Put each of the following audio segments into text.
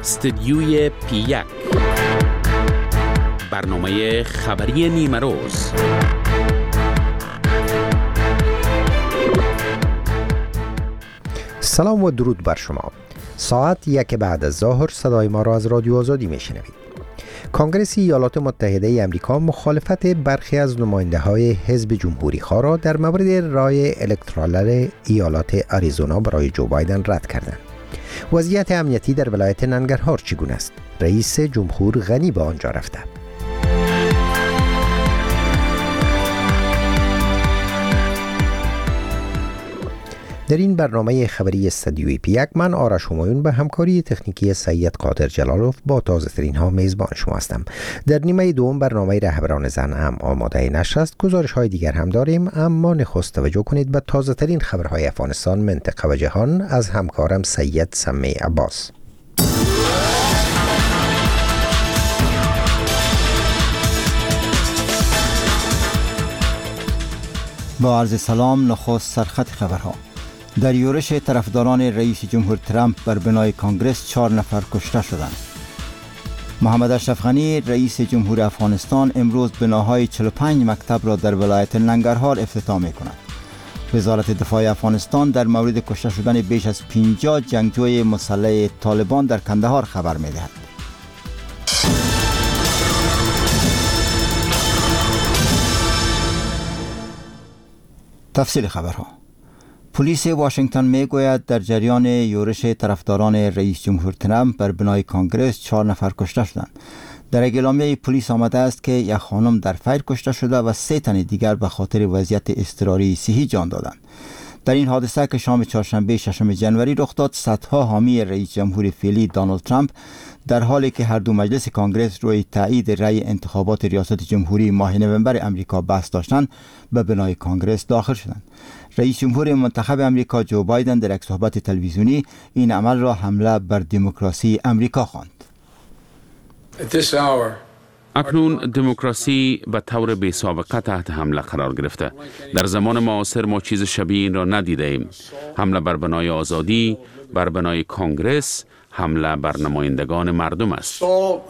استدیوی پی1 برنامه خبری نیمه روز. سلام و درود بر شما. ساعت 1 بعد از ظهر صدای ما را از رادیو آزادی میشنوید. کنگره ایالات متحده امریکا مخالفت برخی از نماینده های حزب جمهوری خواه را در مورد رای الکترال ایالات آریزونا برای جو بایدن رد کردند. وضعیت امنیتی در ولایت ننگرهار چگونه است؟ رئیس جمهور غنی به آنجا رفته. در این برنامه خبری استدیوی پی1 من آرش همایون به همکاری تکنیکی سید قادر جلالوف با تازه ترین ها میزبان شما هستم. در نیمه دوم برنامه رهبران زن هم آماده نشر است. گزارش های دیگر هم داریم، اما نخست توجه کنید به تازه ترین خبرهای افغانستان، منطقه و جهان از همکارم سید سمی عباس. با عرض سلام، نخست سرخط خبرها. در یورش طرفداران رئیس جمهور ترامپ بر بنای کانگرس 4 نفر کشته شدند. محمد اشرف غنی رئیس جمهور افغانستان امروز بناهای 45 مکتب را در ولایت ننگرهار افتتاح می‌کند. وزارت دفاع افغانستان در مورد کشته شدن بیش از 50 جنگجوی مسلح طالبان در کندهار خبر می‌دهد. تفصیل خبرها. پلیس واشنگتن میگوید در جریان یورش طرفداران رئیس جمهور ترامپ بر بنای کانگرس 4 نفر کشته شدند. در اعلامیه پلیس آمده است که یک خانم در فیر کشته شده و 3 تن دیگر به خاطر وضعیت اضطراری صحی جان دادند. در این حادثه که شام چهارشنبه 6 جنوری رخ داد، صدها حامی رئیس جمهور فعلی دونالد ترامپ در حالی که هر دو مجلس کانگرس روی تایید رأی انتخابات ریاست جمهوری ماه نوامبر امریکا بحث داشتند، به بنای کانگرس داخل شدند. رئیس جمهور منتخب امریکا جو بایدن در یک صحبت تلویزیونی این عمل را حمله بر دموکراسی امریکا خواند. اکنون دموکراسی به طور بی سابقه تحت حمله قرار گرفته. در زمان معاصر ما چیز شبیه این را ندیده ایم. حمله بر بنای آزادی، بر بنای کانگرس، حمله بر نمایندگان مردم است.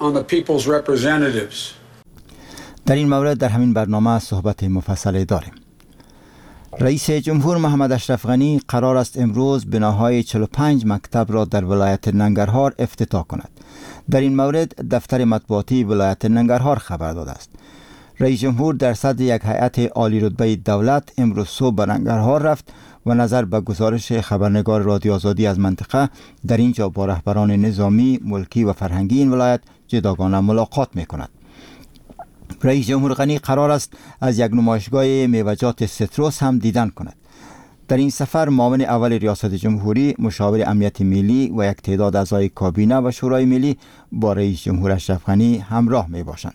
در این مورد در همین برنامه صحبت مفصل داریم. رئیس جمهور محمد اشرف غنی قرار است امروز بناهای 45 مکتب را در ولایت ننگرهار افتتاح کند. در این مورد دفتر مطبوعاتی ولایت ننگرهار خبر داده است. رئیس جمهور در صدر یک هیئت عالی رتبه دولت امروز صبح به ننگرهار رفت و نظر به گزارش خبرنگار رادیو آزادی از منطقه در اینجا با رهبران نظامی، ملکی و فرهنگی این ولایت جداگانه ملاقات می‌کند. رئیس جمهور غنی قرار است از یک نمایشگاه میوه‌جات سیتروس هم دیدن کند. در این سفر معاون اول ریاست جمهوری، مشاور امنیت ملی و یک تعداد اعضای کابینه و شورای ملی با رئیس جمهور اشرف غنی همراه می باشند.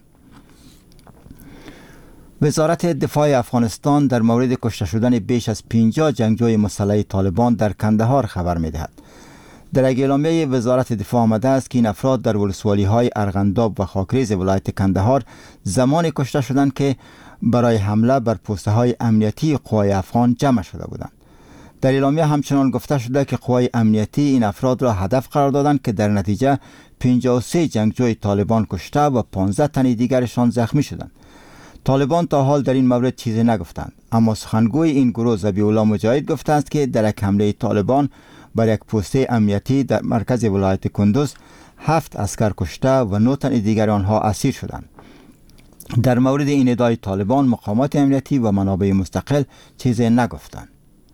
وزارت دفاع افغانستان در مورد کشته شدن بیش از 50 جنگجوی مسلح طالبان در کندهار خبر می دهد. در اعلامیه وزارت دفاع آمده است که این افراد در ولسوالی‌های ارغنداب و خاکریز ولایت کندهار زمان کشته شدند که برای حمله بر پست‌های امنیتی قوای افغان جمع شده بودند. در اعلامیه همچنان گفته شده که قوای امنیتی این افراد را هدف قرار دادند که در نتیجه 53 جنگجوی طالبان کشته و 15 تن دیگرشان زخمی شدند. طالبان تا حال در این مورد چیزی نگفتند، اما سخنگوی این گروه ذبیح الله مجاهد گفته است که در یک حمله طالبان بر یک پست امنیتی در مرکز ولایت کندوز 7 عسکر کشته و 9 تن دیگر آنها اسیر شدند. در مورد این ادعای طالبان مقامات امنیتی و منابع مستقل چیزی نگفتند.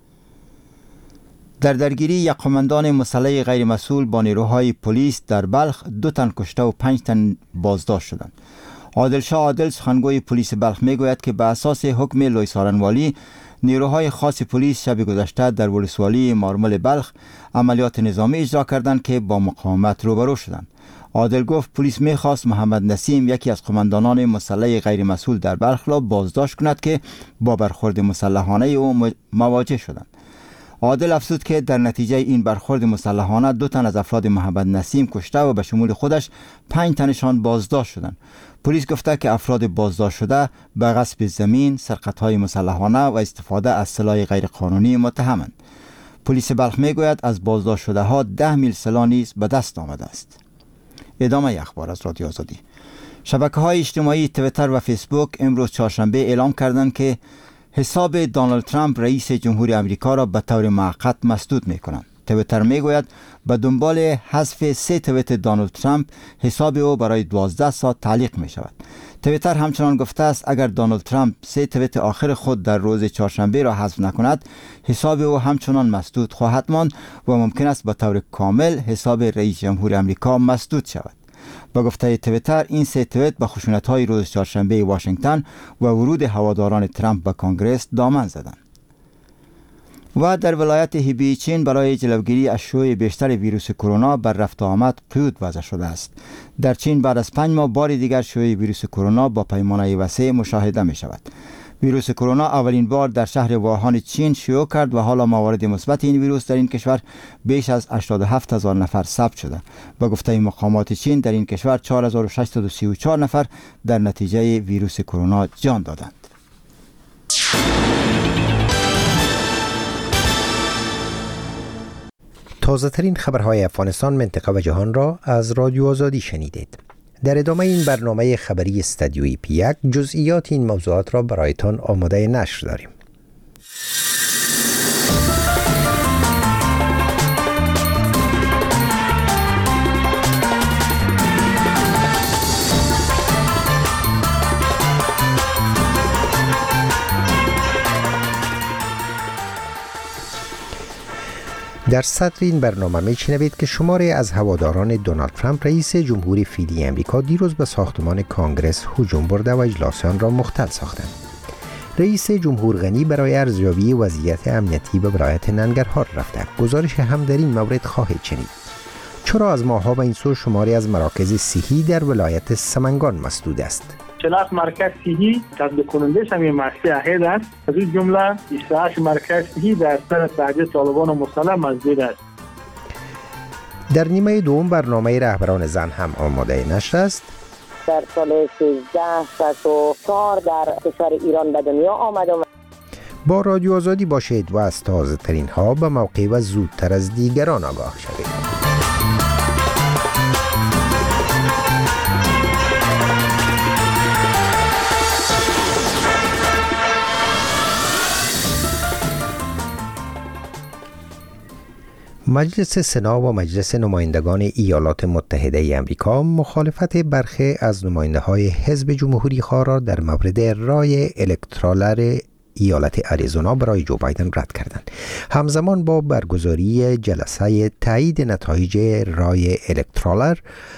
در درگیری یک قماندان مسلح غیر مسئول با نیروهای پلیس در بلخ 2 تن کشته و 5 تن بازداشت شدند. عادل شاه عادل سخنگوی پلیس بلخ میگوید که به اساس حکم لوی سارنوالی نیروهای خاص پلیس شب گذشته در ولسوالی مارمل بلخ عملیات نظامی اجرا کردند که با مقاومت روبرو شدند. عادل گفت پلیس میخواست محمد نسیم یکی از قماندانان مسلح غیر مسئول در بلخ را بازداشت کند که با برخورد مسلحانه او مواجه شدند. عادل افزود که در نتیجه این برخورد مسلحانه 2 تن از افراد محمد نسیم کشته و به شمول خودش 5 تنشان بازداشت شدند. پلیس گفته که افراد بازداشت شده به غصب زمین، سرقت‌های مسلحانه و استفاده از سلاح غیرقانونی متهمند. پلیس بلخ میگوید از بازداشت شده ها 10 میل سلاح نیز به دست آمده است. ادامه اخبار از رادیو آزادی. شبکه‌های اجتماعی توییتر و فیسبوک امروز چهارشنبه اعلام کردند که حساب دونالد ترامپ رئیس جمهوری آمریکا را به طور موقت مسدود می‌کنند. توییتر میگوید به دنبال حذف 3 توییت دونالد ترامپ حساب او برای 12 ساعت تعلیق می شود. توییتر همچنان گفته است اگر دونالد ترامپ 3 توییت آخر خود در روز چهارشنبه را حذف نکند، حساب او همچنان مسدود خواهد ماند و ممکن است به طور کامل حساب رئیس جمهور آمریکا مسدود شود. با گفته توییتر این 3 توییت به خشونت‌های روز چهارشنبه واشنگتن و ورود هواداران ترامپ به کنگره دامن زدند. و در ولایت هیبی چین برای جلوگیری از شیوع بیشتر ویروس کرونا بر رفت و آمد قیود وضع شده است. در چین بعد از 5 ماه بار دیگر شیوع ویروس کرونا با پیمانه وسیع مشاهده می شود. ویروس کرونا اولین بار در شهر ووهان چین شیوع کرد و حالا موارد مثبت این ویروس در این کشور بیش از 87,000 نفر ثبت شده. با گفته مقامات چین در این کشور 4634 نفر در نتیجه ویروس کرونا جان دادند. تازه ترین خبرهای افغانستان، منطقه و جهان را از رادیو آزادی شنیدید. در ادامه این برنامه خبری استدیوی پی1 جزئیات این موضوعات را برایتان آماده نشر داریم. در صدر این برنامه می‌شنوید که شماری از هواداران دونالد ترامپ رئیس جمهوری فعلی امریکا دیروز به ساختمان کانگرس هجوم برده و اجلاس آن را مختل ساختند. رئیس جمهور غنی برای ارزیابی وضعیت امنیتی به ولایت ننگرهار رفته. گزارش هم در این مورد خواهید شنید. چرا از ماه‌ها به این سو شماری از مراکز صحی در ولایت سمنگان مسدود است؟ 47 مرکز صحی تطبیق کننده همین مرکز اهید است. از این جمله 28 مرکز صحی در اثر تعدیل طالبان مسلح مسدود است. در نیمه دوم برنامه رهبران زن هم آماده نشر است. در سال 1364 در کشور ایران به دنیا آمد. با رادیو آزادی باشید و از تازه ترین ها به موقع و زودتر از دیگران آگاه شوید. مجلس سنا و مجلس نمایندگان ایالات متحده ای آمریکا مخالفت برخی از نماینده‌های حزب جمهوری‌خواه را در مورد رای الکترال ایالت آریزونا برای جو بایدن رد کردند. همزمان با برگزاری جلسه تایید نتایج رای الکترال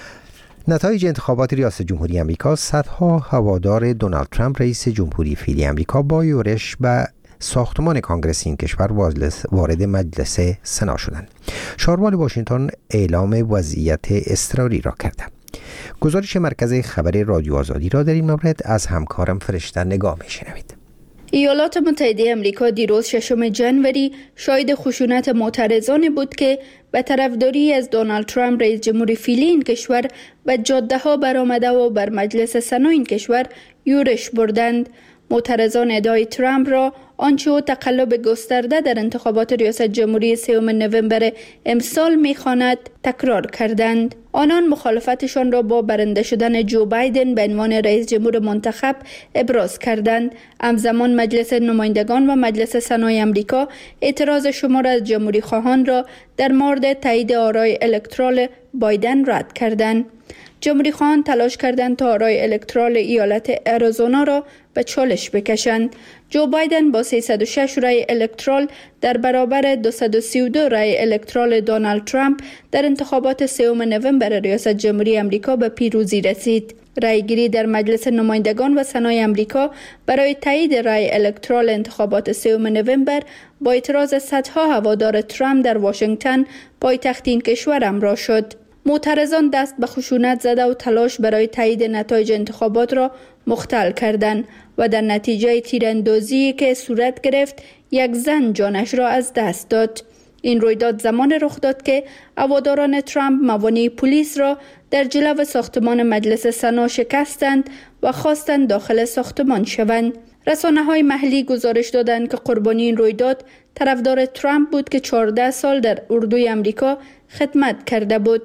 نتایج انتخابات ریاست جمهوری آمریکا، صدها هوادار دونالد ترامپ رئیس جمهوری فعلی آمریکا با یورش به ساختمان کانگرس این کشور وارد مجلس سنا شدند. شاروال واشنگتن اعلام وضعیت اضطراری را کرده. گزارش مرکز خبر رادیو آزادی را در این مورد از همکارم فرشته نگاه می‌شنوید. ایالات متحده آمریکا دیروز 6 جنوری شاهد خشونت معترضانی بود که به طرفداری از دونالد ترامپ رئیس جمهوری فعلی این کشور به جاده‌ها برآمده و بر مجلس سنا این کشور یورش بردند. معترضان ادعای ترامپ را آنچه او تقلب گسترده در انتخابات ریاست جمهوری 3 نوامبر امسال می‌خواند تکرار کردند. آنان مخالفتشان را با برنده شدن جو بایدن به عنوان رئیس جمهور منتخب ابراز کردند. همزمان مجلس نمایندگان و مجلس سنای آمریکا اعتراض شمار از جمهوری خواهان را در مورد تایید آرای الکترال بایدن رد کردند. جمهوری خواهان تلاش کردند تا آرای الکترال ایالت آریزونا را به چالش بکشند. جو بایدن با 306 رای الکترال در برابر 232 رای الکترال دونالد ترامپ در انتخابات 3 نوامبر ریاست جمهوری آمریکا به پیروزی رسید. رایگیری در مجلس نمایندگان و سنای آمریکا برای تایید رای الکترال انتخابات 3 نوامبر با اعتراض صدها هوادار ترامپ در واشنگتن پایتخت این کشور همراه شد. معترضان دست به خشونت زده و تلاش برای تایید نتایج انتخابات را مختل کردند و در نتیجه تیراندازی که صورت گرفت یک زن جانش را از دست داد. این رویداد زمان رخ داد که هواداران ترامپ موانع پلیس را در جلو ساختمان مجلس سنا شکستند و خواستند داخل ساختمان شوند. رسانه‌های محلی گزارش دادند که قربانی این رویداد طرفدار ترامپ بود که 14 سال در اردوی آمریکا خدمت کرده بود.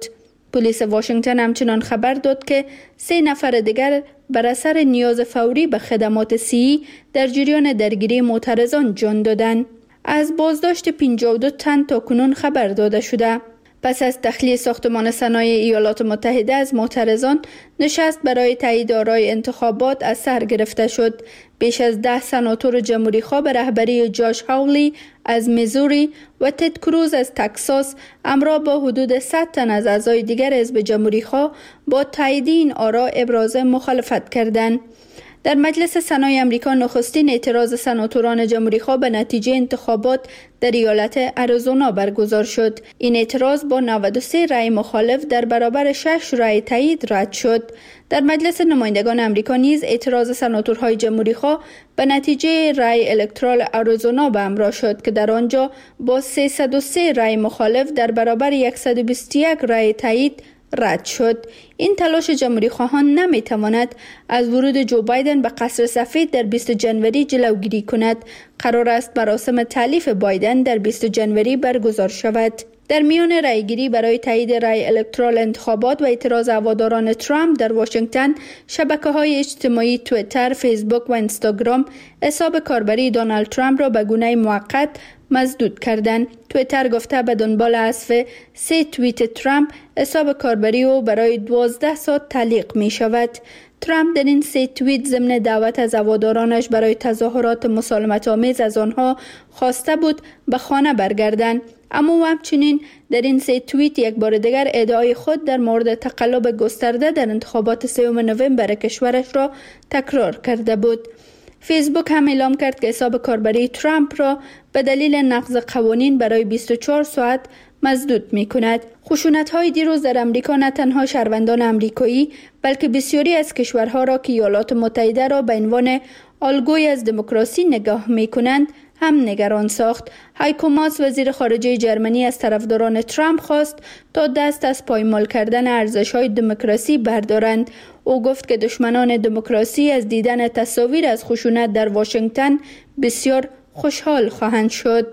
پلیس واشنگتن همچنان خبر داد که 3 نفر دیگر بر اثر نیاز فوری به خدمات صحی در جریان درگیری معترضان جان دادند. از بازداشت 52 تن تا کنون خبر داده شده. پس از تخلیه ساختمان صنایع ایالات متحده از معترضان، نشست برای تایید آرای انتخابات از سر گرفته شد. بیش از 10 سناتور جمهوری‌خواه به رهبری جاش هاولی از میزوری و تد کروز از تگزاس همراه با حدود 100 تن از اعضای دیگر حزب جمهوری‌خواه با تایید این آرا ابراز مخالفت کردند. در مجلس سنای امریکا نخستین اعتراض سناتوران جمهوری‌خواه به نتیجه انتخابات در ایالت اریزونا برگزار شد. این اعتراض با 93 رأی مخالف در برابر 6 رأی تایید رد شد. در مجلس نمایندگان امریکا نیز اعتراض سناتورهای جمهوری‌خواه به نتیجه رأی الکترال اریزونا به همراه شد که در آنجا با 303 رأی مخالف در برابر 121 رأی تایید رد شد. این تلاش جمهوری خواهان نمی تواند از ورود جو بایدن به قصر سفید در 20 جنوری جلوگیری کند. قرار است مراسم تألیف بایدن در 20 جنوری برگزار شود. در میان رأیگیری برای تایید رأی الکترال انتخابات و اعتراض هواداران ترامپ در واشنگتن، شبکه‌های اجتماعی توییتر، فیسبوک و اینستاگرام حساب کاربری دونالد ترامپ را به گونه موقت مسدود کردند. توییتر گفته به دنبال حذف 3 توییت ترامپ، حساب کاربری او برای 12 ساعت تعلیق می شود. ترامپ در این 3 توییت ضمن دعوت از هوادارانش برای تظاهرات مسالمت آمیز از آنها خواسته بود به خانه برگردند. اما او همچنین در این 3 توییت یک بار دیگر ادعای خود در مورد تقلب گسترده در انتخابات 3 نوامبر کشورش را تکرار کرده بود. فیسبوک هم اعلام کرد که حساب کاربری ترامپ را به دلیل نقض قوانین برای 24 ساعت مسدود می کند. خشونت‌های دیروز در امریکا نه تنها شهروندان امریکایی بلکه بسیاری از کشورها را که ایالات متحده را به عنوان الگوی از دموکراسی نگاه می کنند هم نگران ساخت. هایکو ماس وزیر خارجه جرمنی از طرفداران ترامپ خواست تا دست از پایمال کردن ارزش‌های دموکراسی بردارند. او گفت که دشمنان دموکراسی از دیدن تصاویر از خشونت در واشنگتن بسیار خوشحال خواهند شد.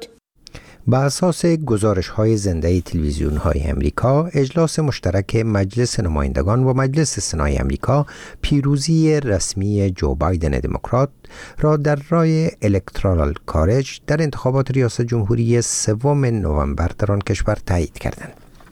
بر اساس گزارش‌های زنده تلویزیون‌های امریکا، اجلاس مشترک مجلس نمایندگان و مجلس سنای امریکا پیروزی رسمی جو بایدن دموکرات را در رای الکترال کالج در انتخابات ریاست جمهوری 3 نوامبر در آن کشور تایید کردند.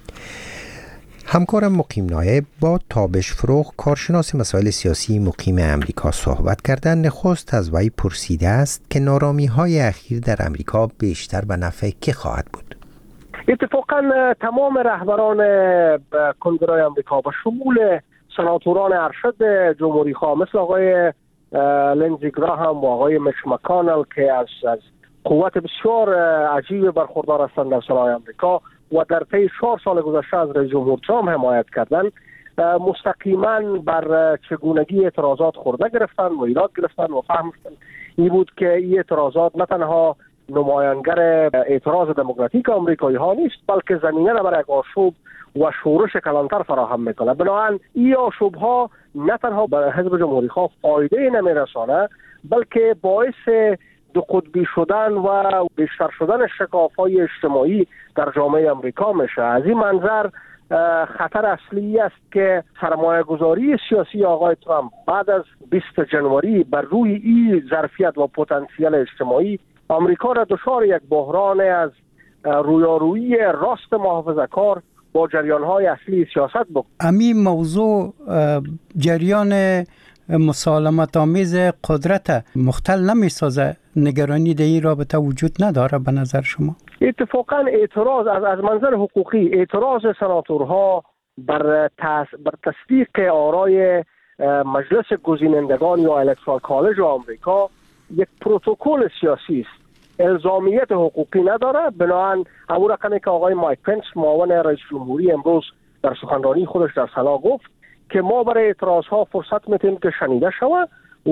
همکارم مقیم نایب با تابش فروغ، کارشناس مسائل سیاسی مقیم امریکا صحبت کردن. نخست از وی پرسیده است که نارامی‌های اخیر در امریکا بیشتر به نفع کی خواهد بود؟ اتفاقا تمام رهبران کنگره امریکا به شمول سناتوران ارشد جمهوری خواه مثل آقای لینزی گراهام و آقای میچ مکانل که از قوت بسیار عجیب برخوردار هستند در سنای امریکا و در طی 4 سال گذشته از رئیس جمهور ترامپ حمایت کردند، مستقیما بر چگونگی اعتراضات خورده گرفتن و ایراد گرفتن و فهمیدن این بود که این اعتراضات نه تنها نمایانگر اعتراض دموکراتیک آمریکایی ها نیست بلکه زمینه را برای یک آشوب و شورش کلانتر فراهم میکنه. بنابراین این آشوب ها نه تنها به حزب جمهوری خواه فایده نمیرسانه بلکه باعث دو قطبی شدن و بیشتر شدن شکاف‌های اجتماعی در جامعه امریکا میشه. از این منظر خطر اصلی است که سرمایه گذاری سیاسی آقای ترامپ بعد از 20 جنوری بر روی این ظرفیت و پتانسیل اجتماعی آمریکا را دچار یک بحران از رویارویی راست محافظه‌کار با جریان‌های اصلی سیاست بود. همین موضوع جریان مسالمت آمیز قدرت مختل نمی‌سازه؟ نگرانی در این رابطه وجود نداره به نظر شما؟ اتفاقا اعتراض از منظر حقوقی، اعتراض سناتورها بر تصدیق آرای مجلس گزینندگان یا الکترال کالج آمریکا یک پروتکل سیاسی است، الزامیت حقوقی نداره. بنابراین همون رقمی که آقای مایک پنس معاون رئیس جمهوری امروز در سخنرانی خودش در سنا گفت که ما برای اعتراضها فرصت میتیم که شنیده شود،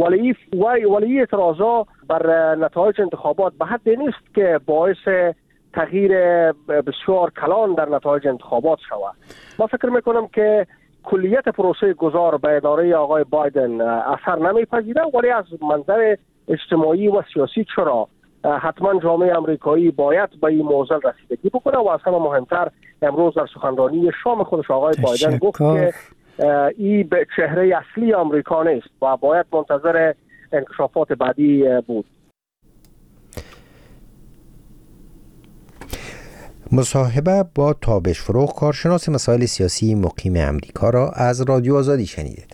ولی اعتراضها بر نتایج انتخابات به حد نیست که باعث تغییر بسیار کلان در نتایج انتخابات شود. ما فکر میکنم که کلیت پروسه گذار به اداره آقای بایدن اثر نمیپذیره، ولی از منظر اجتماعی و سیاسی چرا؟ حتما جامعه امریکایی باید به این موضوع رسیدگی بکنه و از همه مهمتر امروز در سخنرانی شام خودش آقای بایدن گفت که این به چهره اصلی آمریکا نیست و باید منتظر انکشافات بعدی بود. مصاحبه با تابش فروغ، کارشناس مسائل سیاسی مقیم امریکا را از رادیو آزادی شنیدید.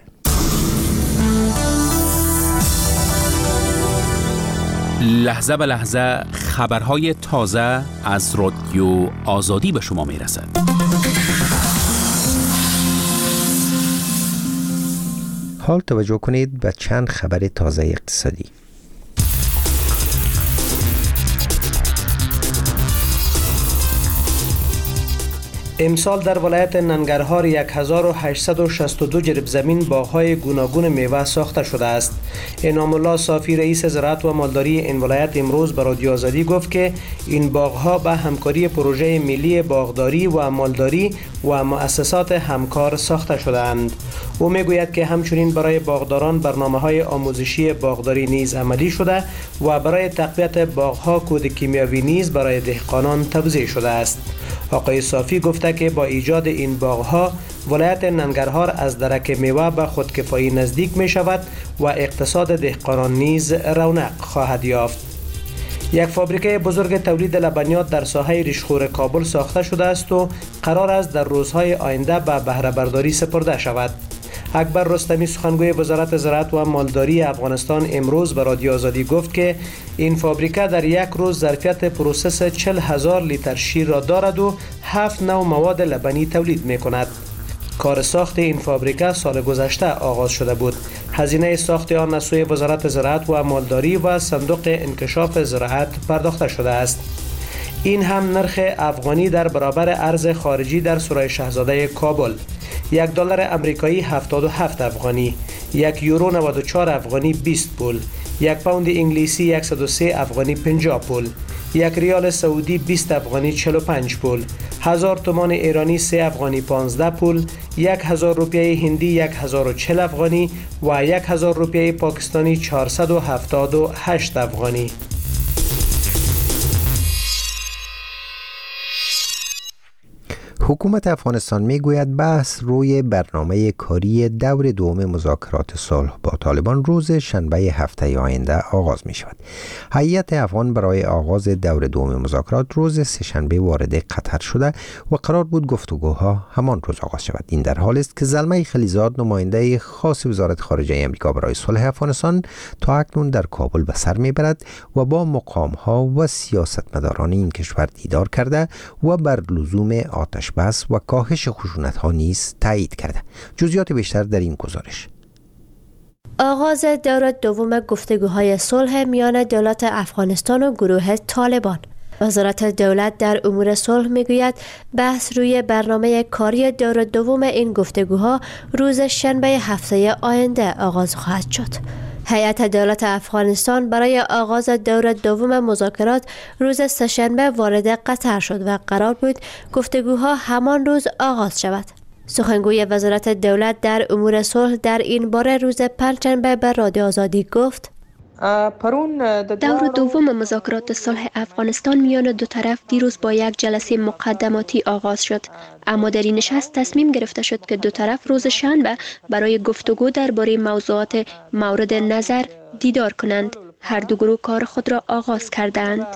لحظه به لحظه خبرهای تازه از رادیو آزادی به شما میرسد. حال توجه کنید به چند خبر تازه اقتصادی. امسال در ولایت ننگرهار 1862 جریب زمین باغ‌های گوناگون میوه ساخته شده است. انعام الله صافی رئیس زراعت و مالداری این ولایت امروز به رادیو آزادی گفت که این باغ‌ها به همکاری پروژه ملی باغداری و مالداری و مؤسسات همکار ساخته شده‌اند. او میگوید که همچنین برای باغداران برنامه‌های آموزشی باغداری نیز عملی شده و برای تقویت باغ‌ها کود کیمیاوی نیز برای دهقانان توزیع شده است. آقای صافی گفته که با ایجاد این باغ‌ها ولایت ننگرهار از درک میوه به خودکفایی نزدیک می شود و اقتصاد دهقانان نیز رونق خواهد یافت. یک فابریکه بزرگ تولید لبنیات در ساحه ریشخور کابل ساخته شده است و قرار است در روزهای آینده به بهره برداری سپرده شود. اکبر رستمی سخنگوی وزارت زراعت و مالداری افغانستان امروز به رادیو آزادی گفت که این فابریکه در یک روز ظرفیت پروسس 40,000 لیتر شیر را دارد و 7 نوع مواد لبنی تولید می کند. کار ساخت این فابریکه سال گذشته آغاز شده بود. هزینه ساخت آن از سوی وزارت زراعت و مالداری و صندوق انکشاف زراعت پرداخته شده است. این هم نرخ افغانی در برابر ارز خارجی در سرای شاهزاده کابل. $1 امریکایی 77 افغانی، €1 94 افغانی 20 پول، یک پوند انگلیسی 103 افغانی 50 پول، یک ریال سعودی 20 افغانی 45 پول، 1000 تومان ایرانی 3 افغانی 15 پول، 1000 روپیه هندی 1040 افغانی و 1000 روپیه پاکستانی 478 افغانی. حکومت افغانستان میگوید بحث روی برنامه کاری دور دوم مذاکرات صلح با طالبان روز شنبه هفته آینده آغاز می شود. هیئت افغان برای آغاز دور دوم مذاکرات روز سه‌شنبه وارد قطر شده و قرار بود گفتگوها همان روز آغاز شود. این در حالی است که زلمه خلیزاد، نماینده خاص وزارت خارجه آمریکا برای صلح افغانستان، تا اکنون در کابل به سر میبرد و با مقام‌ها و سیاستمداران این کشور دیدار کرده و بر لزوم آتش بس و کاهش خشونت‌ها نیز تایید کرده. جزئیات بیشتر در این گزارش. آغاز دور دوم گفتگوهای صلح میان دولت افغانستان و گروه طالبان. وزارت دولت در امور صلح میگوید بحث روی برنامه کاری دور دوم این گفتگوها روز شنبه هفته آینده آغاز خواهد شد. هیئت دولت افغانستان برای آغاز دور دوم مذاکرات روز سه‌شنبه وارد قطر شد و قرار بود گفتگوها همان روز آغاز شود. سخنگوی وزارت دولت در امور صلح در این باره روز پنجشنبه به رادیو آزادی گفت: دور دوم مذاکرات صلح افغانستان میان دو طرف دیروز با یک جلسه مقدماتی آغاز شد، اما در این نشست تصمیم گرفته شد که دو طرف روز شنبه برای گفتگو درباره موضوعات مورد نظر دیدار کنند. هر دو گروه کار خود را آغاز کردند.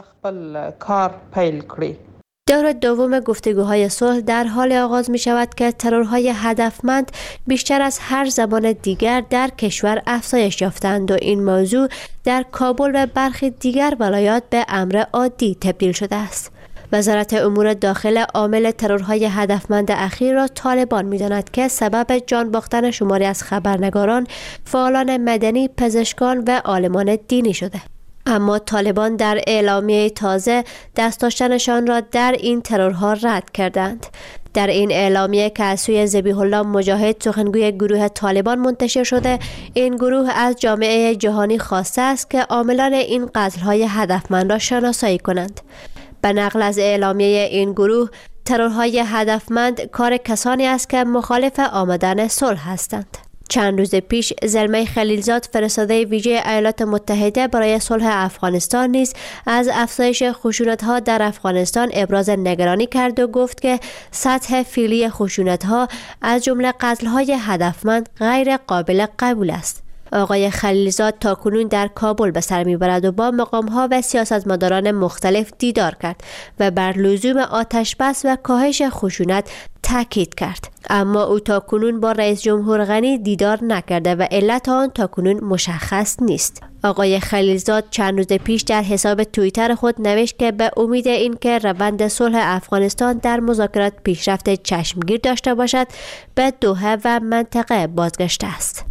دور دوم گفتگوهای صلح در حال آغاز می شود که ترورهای هدفمند بیشتر از هر زمان دیگر در کشور افزایش یافتند و این موضوع در کابل و برخی دیگر ولایات به امر عادی تبدیل شده است. وزارت امور داخل عامل ترورهای هدفمند اخیر را طالبان می داند که سبب جان باختن شماری از خبرنگاران، فعالان مدنی، پزشکان و عالمان دینی شده. اما طالبان در اعلامیه تازه دست داشتنشان را در این ترورها رد کردند. در این اعلامیه که از سوی ذبیح الله مجاهد، سخنگوی گروه طالبان منتشر شده، این گروه از جامعه جهانی خواسته است که عاملان این قتل‌های هدفمند را شناسایی کنند. به نقل از اعلامیه این گروه، ترورهای هدفمند کار کسانی است که مخالف آمدن صلح هستند. چند روز پیش زلمه خلیلزاد فرستاده ویژه ایالات متحده برای صلح افغانستان نیز از افزایش خشونت‌ها در افغانستان ابراز نگرانی کرد و گفت که سطح فعلی خشونت‌ها از جمله قتل‌های هدفمند غیر قابل قبول است. آقای خلیلزاد تاکنون در کابل به سر میبرد و با مقام‌ها و سیاستمداران مختلف دیدار کرد و بر لزوم آتش بس و کاهش خشونت تاکید کرد. اما او تاکنون با رئیس جمهور غنی دیدار نکرده و علت آن تاکنون مشخص نیست. آقای خلیلزاد چند روز پیش در حساب توییتر خود نوشت که به امید اینکه روند صلح افغانستان در مذاکرات پیشرفت چشمگیر داشته باشد به دوحه و منطقه بازگشته است.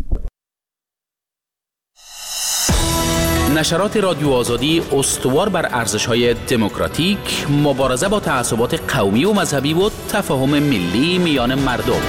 نشرات رادیو آزادی استوار بر ارزش‌های دموکراتیک، مبارزه با تعصبات قومی و مذهبی و تفاهم ملی میان مردم.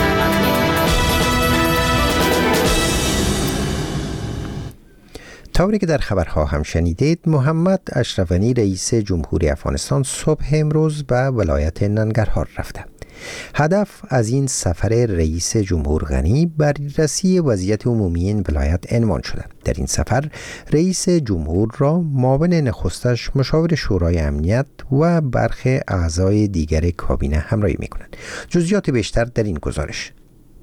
طوری که در خبرها هم شنیدید، محمد اشرف غنی رئیس جمهوری افغانستان صبح امروز به ولایت ننگرهار رفته. هدف از این سفر رئیس جمهور غنی بررسی وضعیت عمومی این ولایت عنوان شده. در این سفر رئیس جمهور را معاون نخستش، مشاور شورای امنیت و برخی اعضای دیگر کابینه همراهی می‌کنند. جزئیات بیشتر در این گزارش.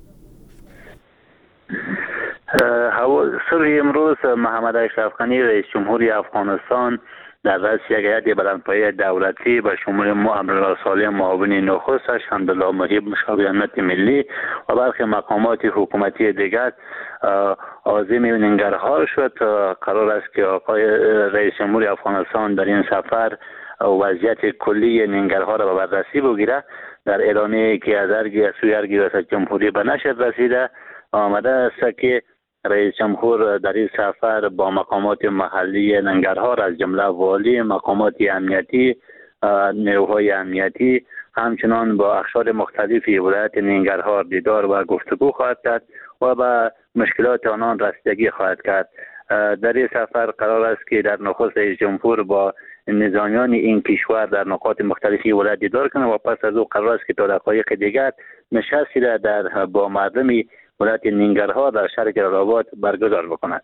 صبح امروز محمد اشرف غنی رئیس جمهوری افغانستان در رأس یک هیئت بلندپایه دولتی به شمول امرالله صالح معاون نخستش، حمدالله محیب مشاور امنیت ملی و برخی مقامات حکومتی دیگر عازم ننگرهار شد. قرار است که آقای رئیس جمهوری افغانستان در این سفر وضعیت کلی ننگرهار را به بررسی بگیرد. در اعلامیه‌ای که از سوی ریاست جمهوری به نشر رسیده آمده است که رئیس جمهور در این سفر با مقامات محلی ننگرهار از جمله والی، مقامات امنیتی، نیروهای امنیتی، همچنان با اقشار مختلفی ولایت ننگرهار دیدار و گفتگو خواهد کرد و به مشکلات آنان رسیدگی خواهد کرد. در این سفر قرار است که در نخست رئیس جمهور با نظامیان این کشور در نقاط مختلفی ولایت دیدار کنند و پس از او قرار است که تا دقایق دیگر نشستی را با مردمی ولایت ننگرهار در شهر جلال‌آباد برگزار بکند.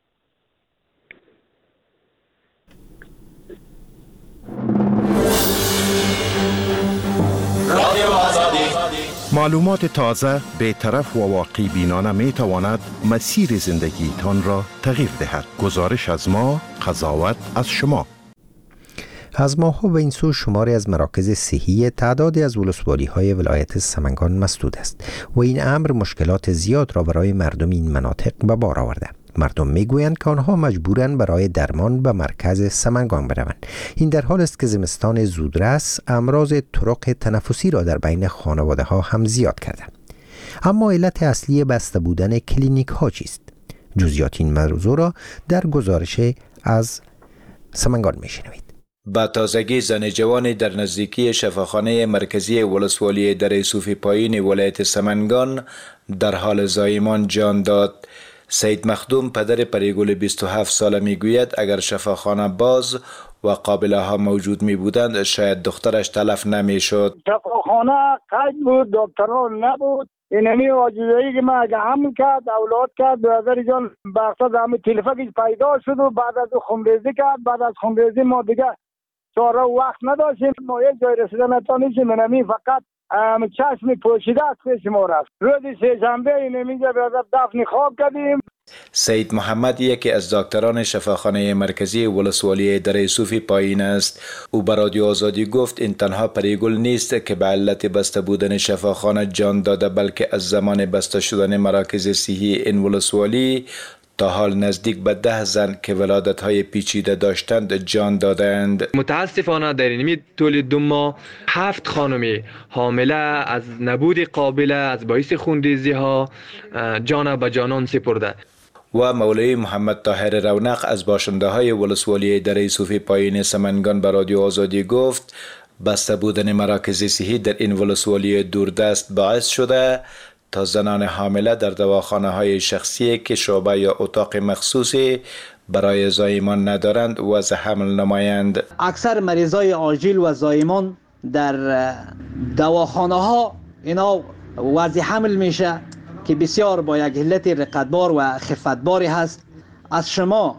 معلومات تازه، بی‌طرف و واقع بینانه می تواند مسیر زندگیتان را تغییر دهد. گزارش از ما، قضاوت از شما. از ماه‌ها به این سو شماری از مراکز صحی تعدادی از ولسوالی‌های ولایت سمنگان مسدود است و این امر مشکلات زیاد را برای مردم این مناطق به بار آورده. مردم میگویند که آنها مجبورند برای درمان به مرکز سمنگان بروند. این در حال است که زمستان زودرس امراض طرق تنفسی را در بین خانواده‌ها هم زیاد کرده. اما علت اصلی بسته بودن کلینیک ها چیست؟ جزئیات این موضوع را در گزارش از سمنگان میشنوید. با تازگی زن جوانی در نزدیکی شفاخانه مرکزی ولسوالی دره صوفی پایین ولایت سمنگان در حال زایمان جان داد. سید مخدوم پدر پریگل 27 ساله میگوید اگر شفاخانه باز و قابله ها موجود می بودند شاید دخترش تلف نمی شد. شفاخانه قید بود، دکتران نبود. اینمی عاجزی که ما اگه هم کرد اولاد کرد برادر جان بخصد همه تلفنش پیدا شد و بعد از خونریزی کرد. بعد از خونریزی ما دیگه چاره وقت نداشتیم، ما یک جای رسیدن نتونستیم. اینمی فقط چشم پوشیده از پیش ما رفت. روز سه‌شنبه اینجا برادر دفن خواب کردیم. سید محمد یکی از دکتران شفاخانه مرکزی ولسوالی دره صوفی پایین است. او به رادیو آزادی گفت این تنها پریگل نیست که به علت بسته بودن شفاخانه جان داده، بلکه از زمان بسته شدن مراکز صحی این ولسوالی تا حال نزدیک به 10 زن که ولادت‌های پیچیده داشتند جان دادند. متاسفانه در این طول 2 ماه 7 خانمی حامله از نبود قابله از باعث خونریزی ها جان به جانان سپرده. و مولوی محمد طاهر رونق از باشنده های ولسوالی دره صوفی پایین سمنگان به رادیو آزادی گفت بسته بودن مراکز صحی در این ولسوالی دوردست باعث شده تا زنان حامله در دواخانه های شخصی که شعبه یا اتاق مخصوصی برای زایمان ندارند وضع حمل نمایند. اکثر مریضای عاجل و زایمان در دواخانه ها اینا وضع حمل میشه که بسیار با یک علت رقتبار و خفتباری هست. از شما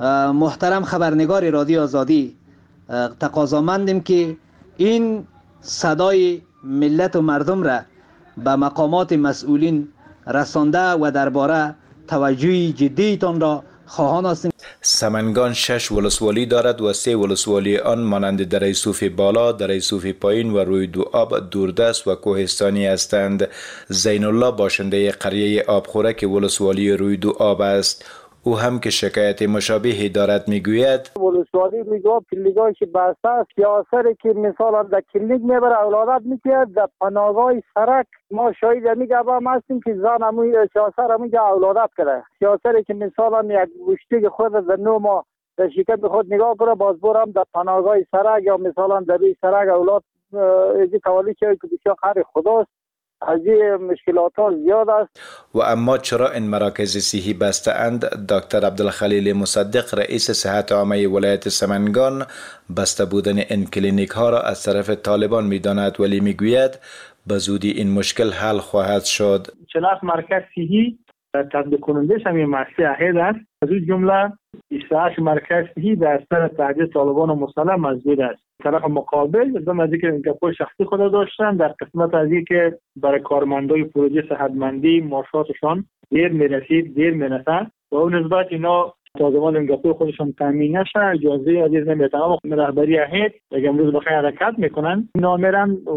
محترم خبرنگار رادیو آزادی تقاضامندیم که این صدای ملت و مردم را به مقامات مسئولین رسانده و درباره توجه جدیتان را خواهان هستیم. سمنگان 6 ولسوالی دارد و 3 ولسوالی آن مانند دره صوف بالا، دره صوف پایین و روی دو آب، دوردست و کوهستانی هستند. زین الله باشنده قریه آبخوره که ولسوالی روی دو آب است، او هم که شکایت مشابهی دارد میگوید ولسوالی میگه کلینیکایی که بسته است یا سری که مثلا در کلینیک میبره اولادت میکرد در پناهگاه سرک ما شاهد میگه هم هستیم که زن همون سیاسر همون که اولادت کرده سیاسری که مثلا یک گوشتی خود در 9 ماه در شکم خود نگاه کنه باز برم در پناهگاه سرک یا مثلا در روی سرک اولاد ایجی قوالی که بسیار خیر خداست. از این مشکلات ها زیاد است. و اما چرا این مراکز صحی بسته اند؟ دکتر عبدالخلیل مصدق رئیس صحت عامه ولایت سمنگان بسته بودن این کلینیک ها را از طرف طالبان میداند، ولی میگوید به زودی این مشکل حل خواهد شد. 47 مرکز صحی تطبیق کننده همین مسئله عهد است. از این جمله 28 مرکز صحی در اثر تعدیل طالبان مسلح مسدود است. طرف مقابل ضمن از اینکه گپ‌های شخصی خود داشتن در قسمت از اینکه برای کارمندای پروژه صحتمندی معاشاتشان دیر میرسید دیر مینسه و اون نسبت اینا تا زمان این گپ‌های خودشان تامین نشه اجازه عزیز نمیتن. اما رهبری هیئت اگه امروز بخیر حرکت میکنن اینا میرن و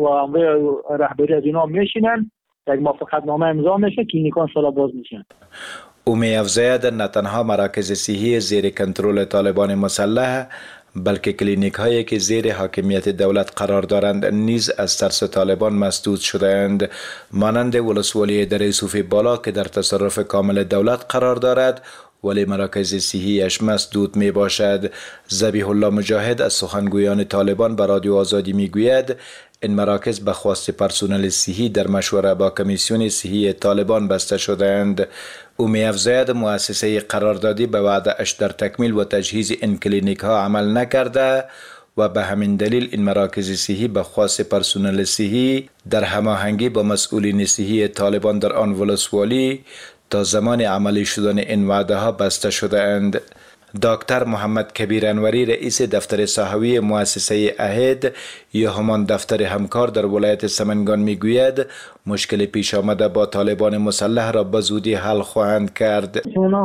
رهبری از اینا میشینن یک موافقت نامه امضا میشه کلینیک‌ها ان شاءالله باز میشن. او می‌افزاید نه تنها مراکز صحی زیر کنترل طالبان مسلح بلکه کلینیک هایی که زیر حاکمیت دولت قرار دارند نیز از ترس طالبان مسدود شده‌اند، مانند ولسوالی دره صوف بالا که در تصرف کامل دولت قرار دارد ولی مراکز صحی‌اش مسدود می باشد. ذبیح الله مجاهد از سخنگویان طالبان به رادیو آزادی می گوید این مراکز به خواست پرسنل صحی در مشوره با کمیسیون صحی طالبان بسته شده‌اند. او می‌افزاید مؤسسه قراردادی به وعده اش در تکمیل و تجهیز این کلینیک ها عمل نکرده و به همین دلیل این مراکز صحی به خواست پرسنل صحی در هماهنگی با مسئولین صحی طالبان در آن ولسوالی تا زمان عملی شدن این وعده ها بسته شده اند. دکتر محمد کبیر انوری رئیس دفتر صحوی مؤسسه عهد یا همان دفتر همکار در ولایت سمنگان میگوید مشکل پیش آمده با طالبان مسلح را به زودی حل خواهند کرد.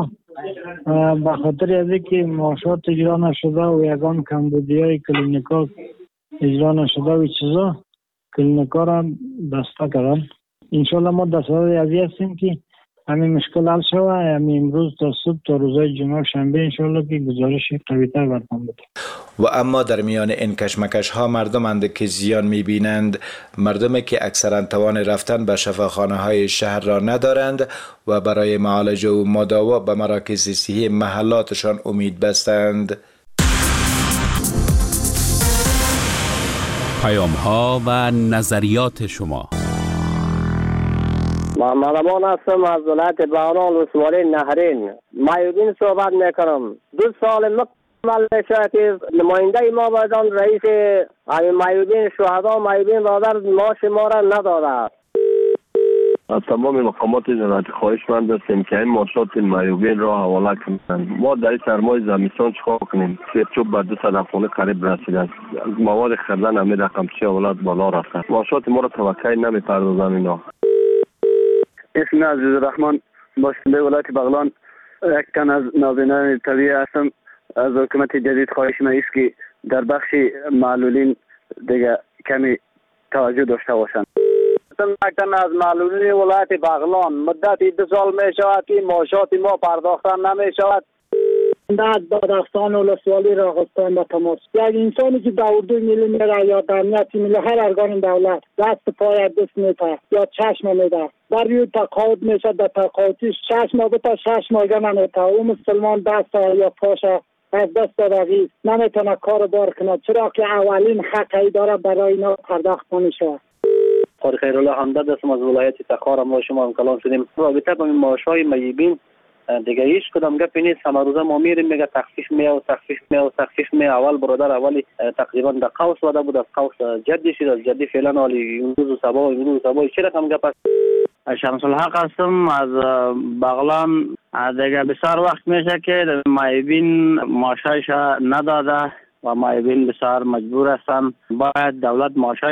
به خاطر از اینکه معاشات اجرا نشده و یگان کمبودیای کلینیکا اجرا نشده و چیزا کلینیکا را بسته کردن. انشالله ما در صدد ازی هستیم که همین مشکل حل شوه. همین امروز تا صبح تا روزهای جمعه شنبه انشالله که گزارش قوی‌تر برپا بده. و اما در میان این کشمکش ها مردمند که زیان میبینند، مردمی که اکثرا توان رفتن به شفاخانه های شهر را ندارند و برای معالجه و مداوا به مراکز صحی محلاتشان امید بستند. پیام ها و نظریات شما. محمد امان هستم از ولایت بغلان ولسوالی نهرین. مایودین صحبت میکنم. 2 سال مکمل میشه که نماینده ما بودن رئیس مایودین شهدا مایودین برادر معاش ما را نداده. از تمام مقامات جنایت خواهشمند هستیم که این معاشات مایوبین را حواله کنند. ما در سرمای زمستان چیکار کنیم؟ سرچوب به 200 خانه قریب رسیده است. مواد خریدن همین رقم چه اولاد بالا رفته. معاشات ما را توقع نمی‌پردازند اینا. اسم عزیز الرحمن باشنده ولایت بغلان. یک تن از ناظرین طبیعی هستم. از حکومت جدید خواهش ما است که در بخش معلولین دیگه کمی توجه داشته باشند. یک تن از معلولین ولایت بغلان مدتی 2 سال می شود که معاشات ما پرداخته نمی شود. از دادستان ولسوالی راغستان به تماس یک انسانی که در اردوی ملی میره یا در امنیتی ملی هر ارگان دولت دست پای دست میده یا چشم میده در روی تقاعد میشه در تقاعدش 6 ماه تا 6 ماه نمیده او مسلمان دست یا پاش از دست دادگی نمیتونه کار بار کنه چرا که اولین حقی داره برای اینا پرداخت نمیشه. قاری خیرالله همدرد هستم از ولایت تخار. ما شما هم کلام شدیم رابطه با معاشهای مایبین دیگه هیچ کدام گپی نیست. همه روزه ما میریم میگه تخفیف می و تخفیف می اول برادر اولی تقریبا در قوس وده بود از قوس جدی شد از جدی فعلا حالی امروز و صباح چه رقم گپ است. شمس الحق هستم از بغلان. دیگه بسیار وقت میشه که مایبین معاشایش نداده و مایبین بسیار مجبور هستن. باید دولت معاشای